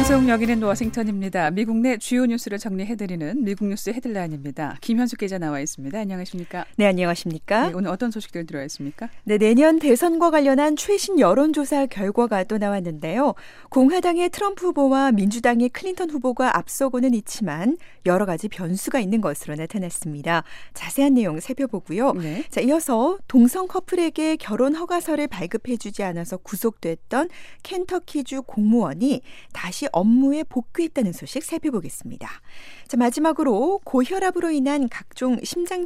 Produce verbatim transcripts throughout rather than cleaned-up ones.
방송 여기는 워싱턴입니다. 미국 내 주요 뉴스를 정리해드리는 미국 뉴스 헤드라인입니다. 김현숙 기자 나와 있습니다. 안녕하십니까? 네, 안녕하십니까? 네, 오늘 어떤 소식들 들어와 있습니까? 네, 내년 대선과 관련한 최신 여론조사 결과가 또 나왔는데요. 공화당의 트럼프 후보와 민주당의 클린턴 후보가 앞서고는 있지만 여러 가지 변수가 있는 것으로 나타났습니다. 자세한 내용 살펴보고요. 네. 자, 이어서 동성 커플에게 결혼 허가서를 발급해주지 않아서 구속됐던 켄터키주 공무원이 다시 업무에 복귀했다는 소식 살펴보겠습니다. 자, 마지막으로 고혈압으로 인한 각종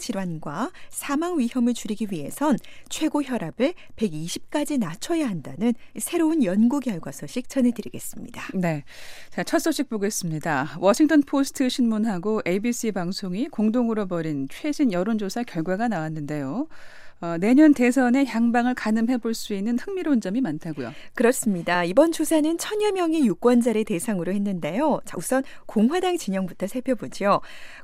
심장질환과 사망 위험을 줄이기 위해선 최고 혈압을 백이십까지 낮춰야 한다는 새로운 연구 결과 소식 전해드리겠습니다. 네, 자, 첫 소식 보겠습니다. 워싱턴 포스트 신문하고 에이비씨 방송이 공동으로 벌인 최신 여론조사 결과가 나왔는데요. 어, 내년 대선의 향방을 가늠해 볼 수 있는 흥미로운 점이 많다고요. 그렇습니다. 이번 조사는 천여 명의 유권자를 대상으로 했는데요. 자, 우선 공화당 진영부터 살펴보죠.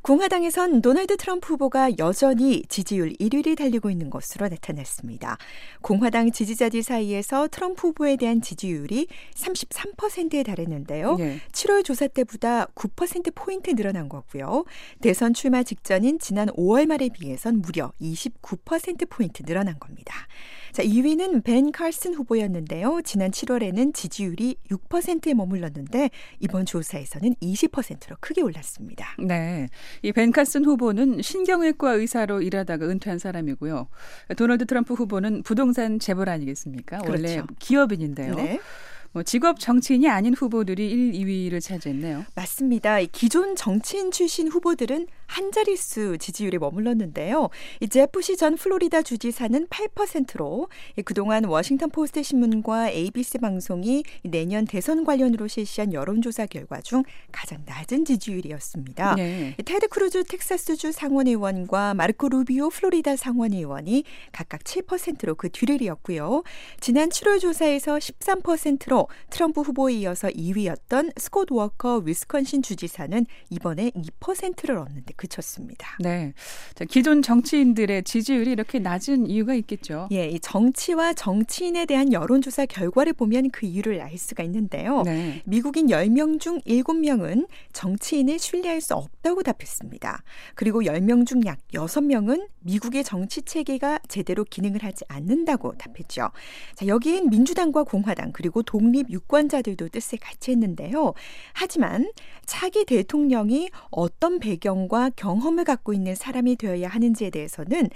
공화당에선 도널드 트럼프 후보가 여전히 지지율 일 위를 달리고 있는 것으로 나타났습니다. 공화당 지지자들 사이에서 트럼프 후보에 대한 지지율이 삼십삼 퍼센트에 달했는데요. 네. 칠월 조사 때보다 구 퍼센트포인트 늘어난 거고요. 대선 출마 직전인 지난 오월 말에 비해선 무려 이십구 퍼센트포인트 늘어난 겁니다. 자, 이 위는 벤 칼슨 후보였는데요. 지난 칠월에는 지지율이 육 퍼센트에 머물렀는데 이번 조사에서는 이십 퍼센트로 크게 올랐습니다. 네, 이 벤 칼슨 후보는 신경외과 의사로 일하다가 은퇴한 사람이고요. 도널드 트럼프 후보는 부동산 재벌 아니겠습니까? 그렇죠. 원래 기업인인데요. 네. 뭐 직업 정치인이 아닌 후보들이 일, 이 위를 차지했네요. 맞습니다. 기존 정치인 출신 후보들은 한 자릿수 지지율에 머물렀는데요. 이 제프시 전 플로리다 주지사는 팔 퍼센트로 그동안 워싱턴 포스트 신문과 에이비씨 방송이 내년 대선 관련으로 실시한 여론조사 결과 중 가장 낮은 지지율이었습니다. 네. 테드 크루즈 텍사스주 상원의원과 마르코 루비오 플로리다 상원의원이 각각 칠 퍼센트로 그 뒤를 이었고요. 지난 칠월 조사에서 십삼 퍼센트로 트럼프 후보에 이어서 이 위였던 스콧 워커 위스콘신 주지사는 이번에 이 퍼센트를 얻는데 그쳤습니다. 네, 자, 기존 정치인들의 지지율이 이렇게 낮은 이유가 있겠죠. 예, 이 정치와 정치인에 대한 여론조사 결과를 보면 그 이유를 알 수가 있는데요. 네. 미국인 열 명 중 일곱 명은 정치인을 신뢰할 수 없다고 답했습니다. 그리고 열 명 중 약 여섯 명은 미국의 정치 체계가 제대로 기능을 하지 않는다고 답했죠. 자, 여기엔 민주당과 공화당 그리고 독립 유권자들도 뜻을 같이 했는데요. 하지만 차기 대통령이 어떤 배경과 경험을 갖고 있는 사람이 되어야 하는지에 대해서는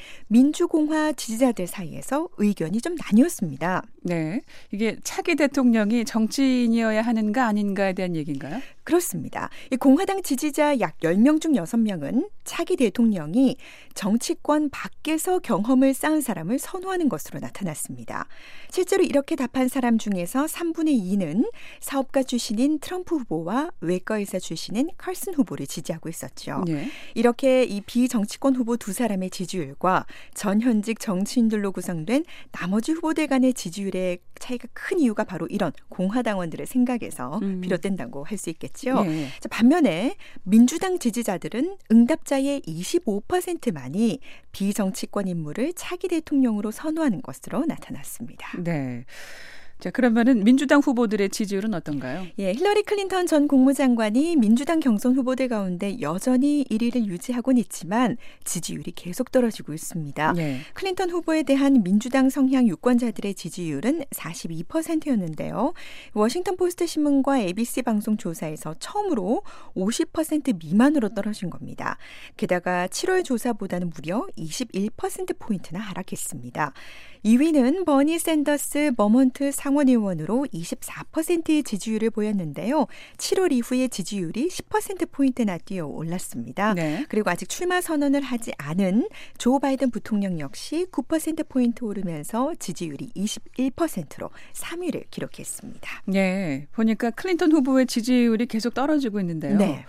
민주공화 지지자들 사이에서 의견이 좀 나뉘었습니다. 네, 이게 차기 대통령이 정치인이어야 하는가 아닌가에 대한 얘기인가요? 그렇습니다. 이 공화당 지지자 약 열 명 중 여섯 명은 차기 대통령이 정치권 밖에서 경험을 쌓은 사람을 선호하는 것으로 나타났습니다. 실제로 이렇게 답한 사람 중에서 삼분의 이는 사업가 출신인 트럼프 후보와 외과의사 출신인 칼슨 후보를 지지하고 있었죠. 네. 이렇게 이 비정치권 후보 두 사람의 지지율과 전현직 정치인들로 구성된 나머지 후보들 간의 지지율의 차이가 큰 이유가 바로 이런 공화당원들의 생각에서 음. 비롯된다고 할 수 있겠죠. 네. 자, 반면에 민주당 지지자들은 응답자의 이십오 퍼센트만이 비정치권 인물을 차기 대통령으로 선호하는 것으로 나타났습니다. 네. 자, 그러면은 민주당 후보들의 지지율은 어떤가요? 예, 힐러리 클린턴 전 국무장관이 민주당 경선 후보들 가운데 여전히 일 위를 유지하고는 있지만 지지율이 계속 떨어지고 있습니다. 네. 클린턴 후보에 대한 민주당 성향 유권자들의 지지율은 사십이 퍼센트였는데요. 워싱턴 포스트 신문과 에이비씨 방송 조사에서 처음으로 오십 퍼센트 미만으로 떨어진 겁니다. 게다가 칠월 조사보다는 무려 이십일 퍼센트포인트나 하락했습니다. 이 위는 버니 샌더스 버몬트 상원의원으로 이십사 퍼센트의 지지율을 보였는데요. 칠월 이후에 지지율이 십 퍼센트포인트나 뛰어 올랐습니다. 네. 그리고 아직 출마 선언을 하지 않은 조 바이든 부통령 역시 구 퍼센트포인트 오르면서 지지율이 이십일 퍼센트로 삼 위를 기록했습니다. 네, 보니까 클린턴 후보의 지지율이 계속 떨어지고 있는데요. 네.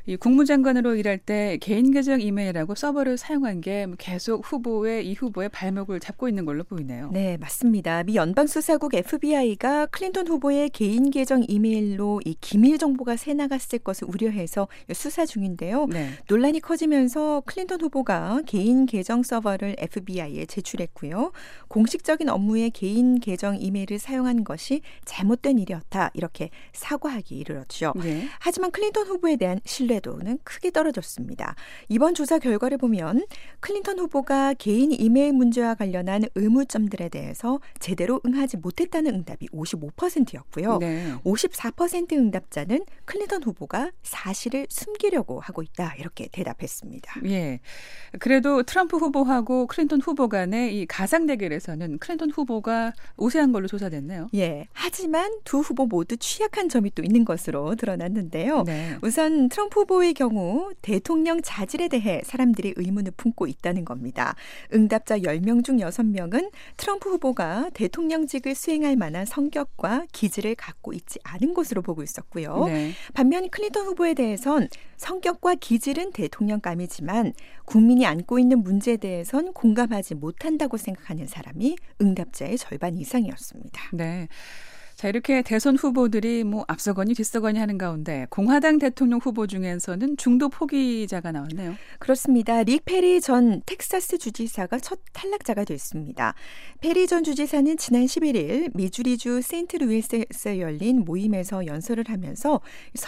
이 국무장관으로 일할 때 개인 계정 이메일하고 서버를 사용한 게 계속 후보의 이 후보의 발목을 잡고 있는 걸로 보이네요. 네, 맞습니다. 미 연방수사국 에프비아이가 클린턴 후보의 개인 계정 이메일로 이 기밀 정보가 새나갔을 것을 우려해서 수사 중인데요. 네. 논란이 커지면서 클린턴 후보가 개인 계정 서버를 에프비아이에 제출했고요. 공식적인 업무에 개인 계정 이메일을 사용한 것이 잘못된 일이었다. 이렇게 사과하기 이르렀죠. 네. 하지만 클린턴 후보에 대한 신뢰도는 크게 떨어졌습니다. 이번 조사 결과를 보면 클린턴 후보가 개인 이메일 문제와 관련한 의문점들에 대해서 제대로 응하지 못했다는 응답이 오십오 퍼센트였고요. 네. 오십사 퍼센트 응답자는 클린턴 후보가 사실을 숨기려고 하고 있다. 이렇게 대답했습니다. 예. 그래도 트럼프 후보하고 클린턴 후보 간의 이 가상 대결에서는 클린턴 후보가 우세한 걸로 조사됐네요. 예. 하지만 두 후보 모두 취약한 점이 또 있는 것으로 드러났는데요. 네. 우선 트럼프 후보의 경우 대통령 자질에 대해 사람들이 의문을 품고 있다는 겁니다. 응답자 열 명 중 여섯 명은 트럼프 후보가 대통령직을 수행할 만한 성격과 기질을 갖고 있지 않은 것으로 보고 있었고요. 네. 반면 클린턴 후보에 대해선 성격과 기질은 대통령감이지만 국민이 안고 있는 문제에 대해선 공감하지 못한다고 생각하는 사람이 응답자의 절반 이상이었습니다. 네. 자, 이렇게 대선 후보들이 뭐 앞서거니 뒤서거니 하는 가운데 공화당 대통령 후보 중에서는 중도 포기자가 나왔네요. 그렇습니다. 릭 페리 전 텍사스 주지사가 첫 탈락자가 됐습니다. 페리 전 주지사는 지난 십일 일 미주리주 세인트루이스에서 열린 모임에서 연설을 하면서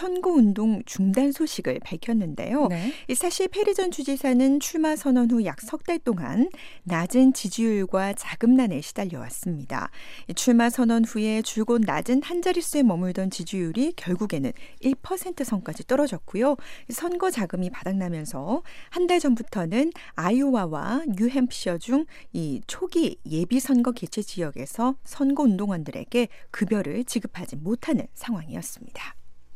선거운동 중단 소식을 밝혔는데요. 네. 사실 페리 전 주지사는 출마 선언 후 약 석 달 동안 낮은 지지율과 자금난에 시달려왔습니다. 출마 선언 후에 줄곧 낮은 한 자릿수에 머물던 지지율이 결국에는 일 퍼센트 선까지 떨어졌고요. 선거 자금이 바닥나면서 한 달 전부터는 아이오와와 뉴햄프셔 중 이 초기 예비 선거 개최 지역에서 선거 운동원들에게 급여를 지급하지 못하는 상황이었습니다.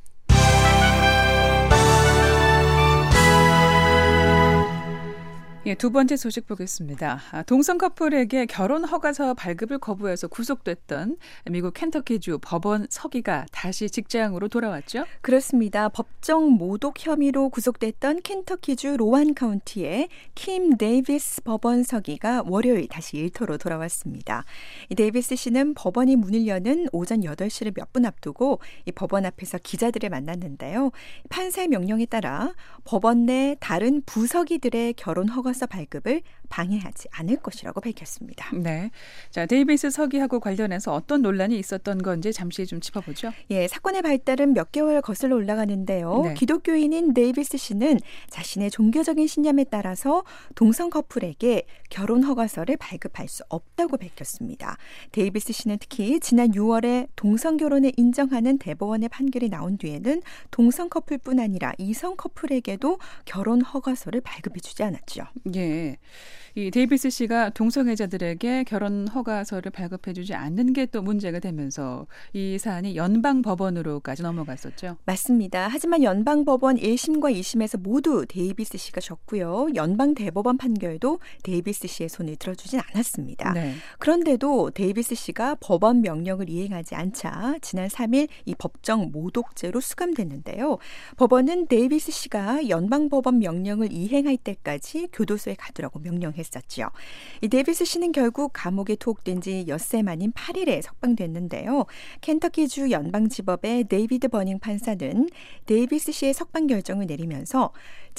예, 두 번째 소식 보겠습니다. 아, 동성 커플에게 결혼 허가서 발급을 거부해서 구속됐던 미국 켄터키주 법원 서기가 다시 직장으로 돌아왔죠? 그렇습니다. 법정 모독 혐의로 구속됐던 켄터키주 로완 카운티의 킴 데이비스 법원 서기가 월요일 다시 일터로 돌아왔습니다. 이 데이비스 씨는 법원이 문을 여는 오전 여덟 시를 몇 분 앞두고 이 법원 앞에서 기자들을 만났는데요. 판사의 명령에 따라 법원 내 다른 부서기들의 결혼 허가 서 발급을 방해하지 않을 것이라고 밝혔습니다. 네, 자 데이비스 서기하고 관련해서 어떤 논란이 있었던 건지 잠시 좀 짚어보죠. 예, 사건의 발달은 몇 개월 거슬러 올라가는데요. 네. 기독교인인 데이비스 씨는 자신의 종교적인 신념에 따라서 동성 커플에게 결혼 허가서를 발급할 수 없다고 밝혔습니다. 데이비스 씨는 특히 지난 유월에 동성 결혼을 인정하는 대법원의 판결이 나온 뒤에는 동성 커플뿐 아니라 이성 커플에게도 결혼 허가서를 발급해주지 않았죠. 예, 이 데이비스 씨가 동성애자들에게 결혼 허가서를 발급해주지 않는 게 또 문제가 되면서 이 사안이 연방 법원으로까지 넘어갔었죠. 맞습니다. 하지만 연방 법원 일 심과 이 심에서 모두 데이비스 씨가 졌고요. 연방 대법원 판결도 데이비스 씨의 손을 들어주진 않았습니다. 네. 그런데도 데이비스 씨가 법원 명령을 이행하지 않자 지난 삼 일 이 법정 모독죄로 수감됐는데요. 법원은 데이비스 씨가 연방 법원 명령을 이행할 때까지 교도소에 가두라고 명령했었죠. 이 데이비스 씨는 결국 감옥에 투옥된 지 엿새 만인 팔 일에 석방됐는데요. 켄터키주 연방지법의 데이비드 버닝 판사는 데이비스 씨의 석방 결정을 내리면서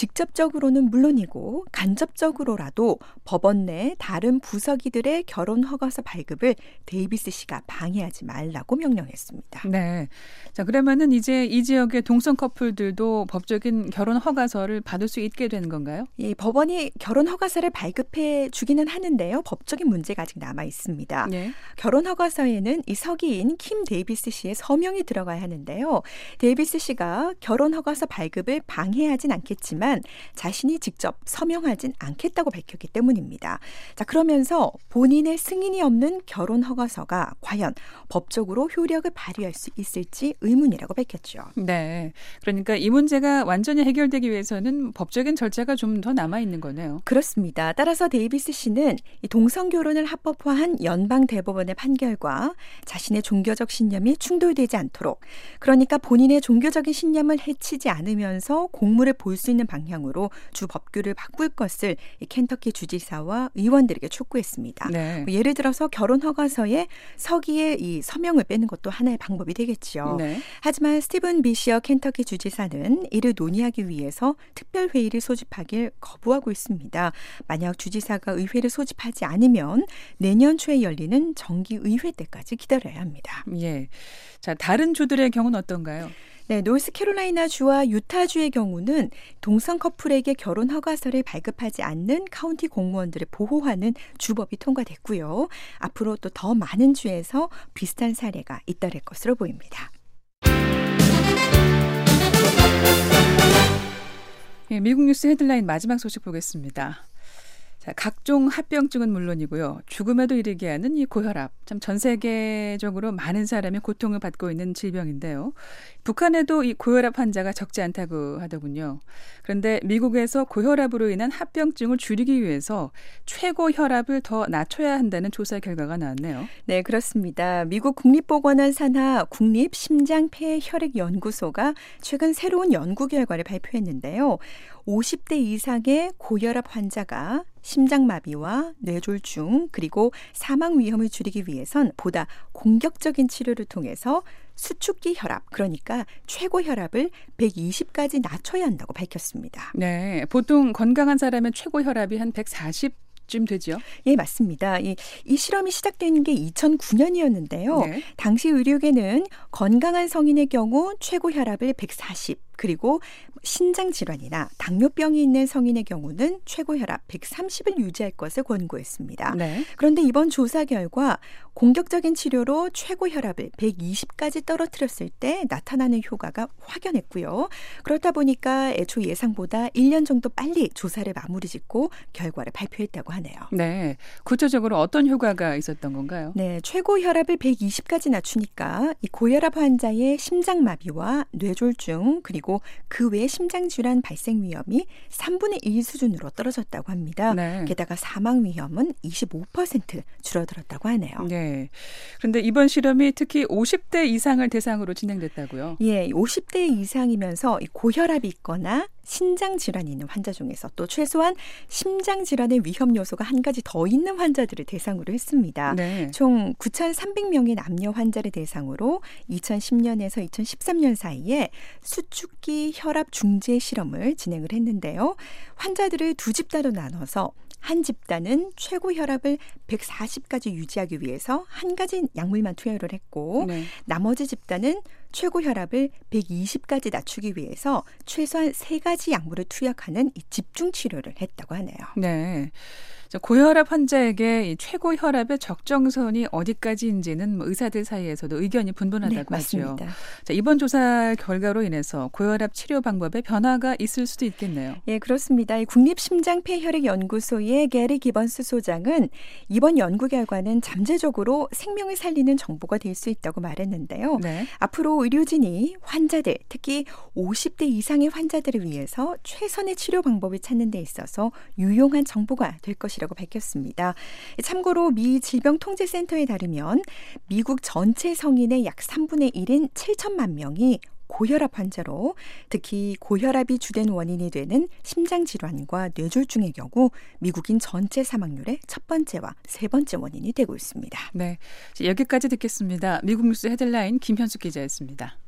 직접적으로는 물론이고 간접적으로라도 법원 내 다른 부서기들의 결혼 허가서 발급을 데이비스 씨가 방해하지 말라고 명령했습니다. 네. 자, 그러면은 이제 이 지역의 동성 커플들도 법적인 결혼 허가서를 받을 수 있게 되는 건가요? 이 법원이 결혼 허가서를 발급해 주기는 하는데요. 법적인 문제가 아직 남아 있습니다. 네. 결혼 허가서에는 이 서기인 킴 데이비스 씨의 서명이 들어가야 하는데요. 데이비스 씨가 결혼 허가서 발급을 방해하진 않겠지만 자신이 직접 서명하진 않겠다고 밝혔기 때문입니다. 자, 그러면서 본인의 승인이 없는 결혼 허가서가 과연 법적으로 효력을 발휘할 수 있을지 의문이라고 밝혔죠. 네. 그러니까 이 문제가 완전히 해결되기 위해서는 법적인 절차가 좀 더 남아 있는 거네요. 그렇습니다. 따라서 그러면서 데이비스 씨는 이 동성 결혼을 합법화한 연방 대법원의 판결과 자신의 종교적 신념이 충돌되지 않도록, 그러니까 본인의 종교적인 신념을 해치지 않으면서 공물을 볼 수 있는 방향으로 주 법규를 바꿀 것을 이 켄터키 주지사와 의원들에게 촉구했습니다. 네. 예를 들어서 결혼 허가서에 서기의 이 서명을 빼는 것도 하나의 방법이 되겠죠. 네. 하지만 스티븐 비시어 켄터키 주지사는 이를 논의하기 위해서 특별 회의를 소집하길 거부하고 있습니다. 만약 주지사가 의회를 소집하지 않으면 내년 초에 열리는 정기 의회 때까지 기다려야 합니다. 예. 자, 다른 주들의 경우는 어떤가요? 네, 노스캐롤라이나 주와 유타주의 경우는 동성 커플에게 결혼 허가서를 발급하지 않는 카운티 공무원들을 보호하는 주법이 통과됐고요. 앞으로 또 더 많은 주에서 비슷한 사례가 잇따를 것으로 보입니다. 예, 미국 뉴스 헤드라인 마지막 소식 보겠습니다. 자, 각종 합병증은 물론이고요. 죽음에도 이르게 하는 이 고혈압. 참 전 세계적으로 많은 사람이 고통을 받고 있는 질병인데요. 북한에도 이 고혈압 환자가 적지 않다고 하더군요. 그런데 미국에서 고혈압으로 인한 합병증을 줄이기 위해서 최고 혈압을 더 낮춰야 한다는 조사 결과가 나왔네요. 네, 그렇습니다. 미국 국립보건원 산하 국립심장폐혈액연구소가 최근 새로운 연구 결과를 발표했는데요. 오십 대 이상의 고혈압 환자가 심장마비와 뇌졸중 그리고 사망 위험을 줄이기 위해선 보다 공격적인 치료를 통해서 수축기 혈압, 그러니까 최고 혈압을 백이십까지 낮춰야 한다고 밝혔습니다. 네, 보통 건강한 사람은 최고 혈압이 한 백사십쯤 되죠? 예, 맞습니다. 이, 이 실험이 시작된 게 이천구 년이었는데요. 네. 당시 의료계는 건강한 성인의 경우 최고 혈압을 백사십, 그리고 신장 질환이나 당뇨병이 있는 성인의 경우는 최고 혈압 백삼십을 유지할 것을 권고했습니다. 네. 그런데 이번 조사 결과 공격적인 치료로 최고 혈압을 백이십까지 떨어뜨렸을 때 나타나는 효과가 확연했고요. 그렇다 보니까 애초 예상보다 일 년 정도 빨리 조사를 마무리 짓고 결과를 발표했다고 하네요. 네, 구체적으로 어떤 효과가 있었던 건가요? 네, 최고 혈압을 백이십까지 낮추니까 이 고혈압 환자의 심장마비와 뇌졸중 그리고 그 외의 심장질환 발생 위험이 삼분의 일 수준으로 떨어졌다고 합니다. 네. 게다가 사망 위험은 이십오 퍼센트 줄어들었다고 하네요. 네. 그런데 이번 실험이 특히 오십 대 이상을 대상으로 진행됐다고요? 예, 오십 대 이상이면서 고혈압이 있거나 신장 질환이 있는 환자 중에서 또 최소한 심장 질환의 위험 요소가 한 가지 더 있는 환자들을 대상으로 했습니다. 네. 총 구천삼백 명의 남녀 환자를 대상으로 이천십 년에서 이천십삼 년 사이에 수축기 혈압 중재 실험을 진행을 했는데요. 환자들을 두 집단으로 나눠서 한 집단은 최고 혈압을 백사십까지 유지하기 위해서 한 가지 약물만 투여를 했고 네. 나머지 집단은 최고 혈압을 백이십까지 낮추기 위해서 최소한 세 가지 약물을 투약하는 이 집중 치료를 했다고 하네요. 네. 고혈압 환자에게 이 최고 혈압의 적정선이 어디까지인지는 뭐 의사들 사이에서도 의견이 분분하다고 네, 맞습니다. 하죠. 자, 이번 조사 결과로 인해서 고혈압 치료 방법에 변화가 있을 수도 있겠네요. 예, 그렇습니다. 이 국립심장폐혈액연구소의 게리 기번스 소장은 이번 연구 결과는 잠재적으로 생명을 살리는 정보가 될 수 있다고 말했는데요. 네. 앞으로 의료진이 환자들, 특히 오십 대 이상의 환자들을 위해서 최선의 치료 방법을 찾는 데 있어서 유용한 정보가 될 것이라고 밝혔습니다. 참고로 미 질병통제센터에 따르면 미국 전체 성인의 약 삼분의 일인 칠천만 명이 고혈압 환자로 특히 고혈압이 주된 원인이 되는 심장질환과 뇌졸중의 경우 미국인 전체 사망률의 첫 번째와 세 번째 원인이 되고 있습니다. 네, 여기까지 듣겠습니다. 미국 뉴스 헤드라인 김현숙 기자였습니다.